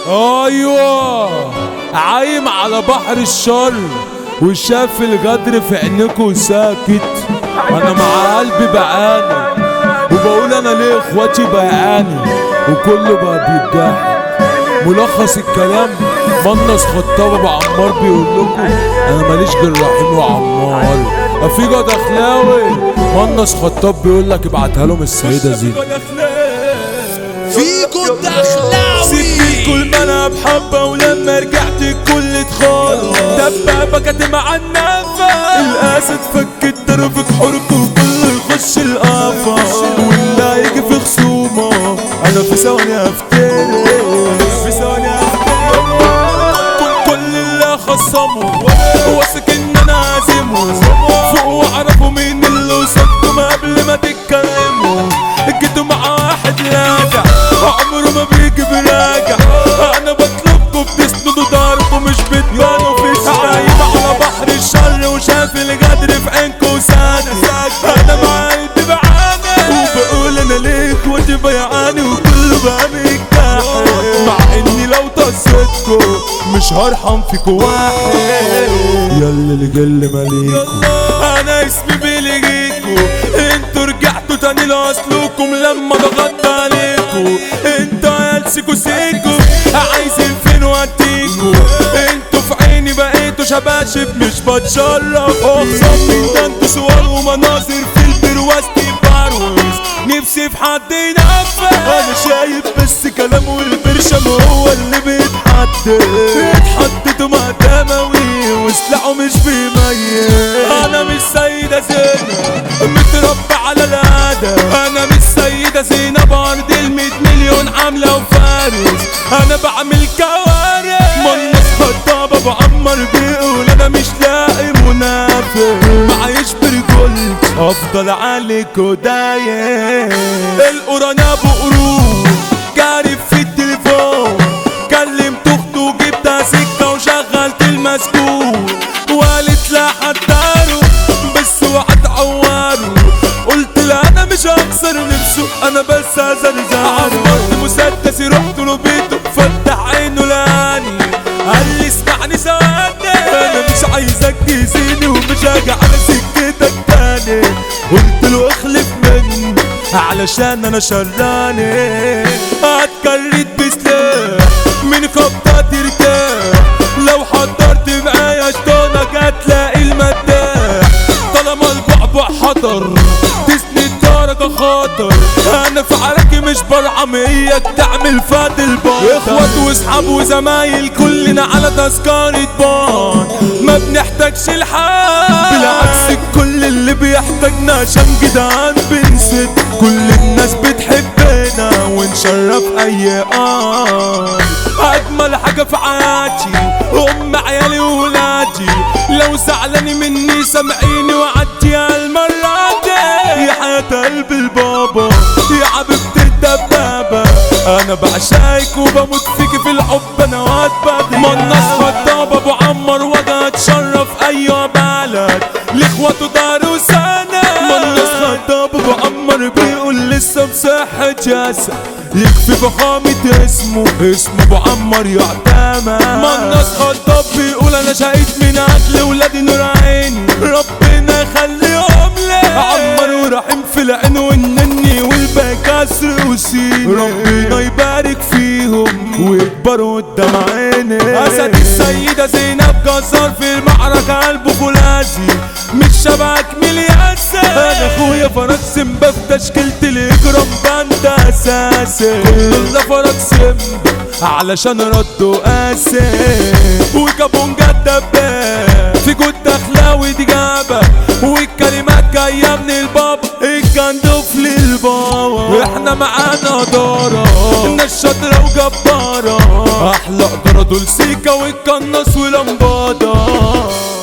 ايوه عايم على بحر الشر وشاف الغدر في عينيكوا وساكت. انا مع قلبي بعاني وبقول انا ليه اخواتي بيعاني وكله بقى بيتجاحد. ملخص الكلام منص خطاب ابو عمار بيقول لكم انا ماليش غير رحيم وعمار. افيجو دخلاوي منص خطاب بيقول لك ابعتها لهم السيده زينب. فيجو دخلاوي سبت كل ما انا بحبه ولما رجعت الكل اتخانق. دبابه كاتم على النفس الاسد فك الدرب في حركه وكله يخش القفا واللي هيجي في خصومه انا في ثواني هفترق في ثواني هفترق. كل اللي خصمه واثق ان انا هازمه فوق واعرفوا مين اللي وصلتم قبل ما تتكلموا. جيتوا مع واحد راجع عمره ما بيجي براجع. انا بطلبكم بتسندوا ضربوا مش بتبانوا في عايم على بحر الشر وشاف الغدر في عينكوا وساكت. انا مع قلبي بعاني وبقول انا ليه اخواتي بيعاني وكله بقى بيتجاحد. مع اني لو طصيتكوا مش هرحم فيكوا واحد. يلا اللي جل ماليكوا انا اسمي بيليجيكوا. انتوا رجعتوا تاني لاصلكم لما ضغطت عليكوا. انتوا عيال سيكو سيكو عايزين فين واديكوا. انتوا في عيني بقيتوا شباشب مش بتشرف. اقسم من ده انتوا صور ومناظر في البرواز تباروز. نفسي في حد ينفذ انا شايف بس كلام والبرشم هو اللي بيتحدد. اتحددوا مع دموي وسلاحه مش بيميز. انا مش سيدة زينب متربى على الادب. انا مش سيدة زينب عرض ال100 مليون عاملة وفارس. انا بعمل كوارث منص خطاب ابو عمار بيقول انا مش لاقي منافق. معيش برجل افضل عليك ودايق. القران ابو قرود جارب في التليفون كلمت اخته وجبتها سكه وشغلت المسكون وقالت لا حضره بس وهتعوره. قلت لا انا مش هكسر نفسه انا بس هزرزره. عمرت مسدسي رحت له بيته فتح عينه لاني قال لي اسمعني ثواني انا مش عايزك تأذيني ومش هاجي على سكتك تاني. قلت له اخلف مني علشان انا شراني. اتكريت بسلاح من خبطة ترتاح. لو حضرت معايا شطانك هتلاقي المداح. طالما البعبع حضر تسند درجة خطر. انا في عراكي مش برحم اياك تعمل فات البطل. اخوات واصحاب وزمايل كلنا على تذكرة بان ما بنحتاجش الحال. بالعكس الكل اللي بيحتاجنا عشان جدعان بنسد. كل الناس بتحبنا ونشرف اي اجمل حاجة في حياتي ام عيالي وولادي. لو زعلاني مني سامعيني وعديها المرة دي. يا حياة قلب البابا يا حبيبتي الدبابة انا بعشقك وبموت فيكي في الحب انا واتبغي. منص خطاب ابو عمار وده اتشرف ايوه بلد لاخواته دار وسنة. منص خطاب ابو عمار بيقول لسه بصحة جسد يكفي فخامة اسمه ابو عمار يعتمد. منص خطاب بيقول انا شهيد من اجل ولادي نور عيني ربنا يخليهم لي. عمار ورحيم في العين والنني والباقي كسر وسين ربنا يبارك فيهم ويكبروا قدام عيني. اسد السيدة زينب جزار في المعركة قلبه فولاذي مش شبهك ملياسة. انا اخويا فرج سيمبا في تشكيلة الاجرام باند اساسي. كل فرج سيمبا علشان ردوا قاسي وكابونجا الدباب في جود دخلاوي دي جابة والكلمات جاية من البابا الجندوف للبابا. احنا معانا دارة الناس شاطرة وجبارة احلى قدرة دول سيكا والقناص ولمبادة.